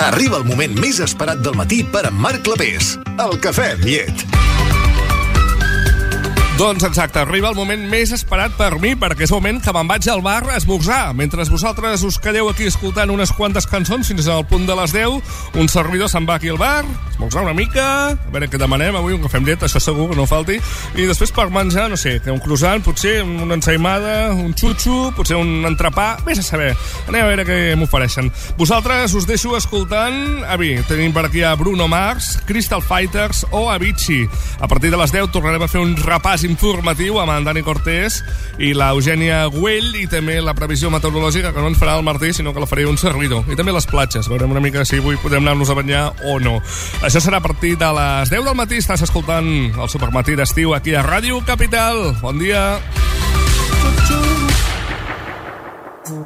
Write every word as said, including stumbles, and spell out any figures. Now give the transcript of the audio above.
Arriba el moment més esperat del matí per en Marc Clapés. El cafè amb llet. Doncs exacte, arriba el moment més esperat per mi, perquè és el moment que me'n vaig al bar a esmorzar. Mentre vosaltres us quedeu aquí escoltant unes quantes cançons fins al punt de les deu, un servidor se'n va aquí al bar, esmorzar una mica, a veure què demanem avui, un cafè amb llet, això segur que no falti, i després per menjar, no sé, un croissant, potser una ensaïmada, un xutxo, potser un entrepà, vés a saber. Anem a veure què m'ofereixen. Vosaltres us deixo escoltant, avi, tenim per aquí a Bruno Mars, Crystal Fighters o Avicii. A partir de les deu tornarem a fer un repàs informatiu amb en Dani Cortés i la Eugènia Güell, i també la previsió meteorològica, que no ens farà el Martí, sinó que la faré un servidor. I també les platges, veurem una mica si avui podem anar-nos a banyar o no. Això serà a partir de les deu del matí. Estàs escoltant el Supermatí d'estiu aquí a Ràdio Capital. Bon dia.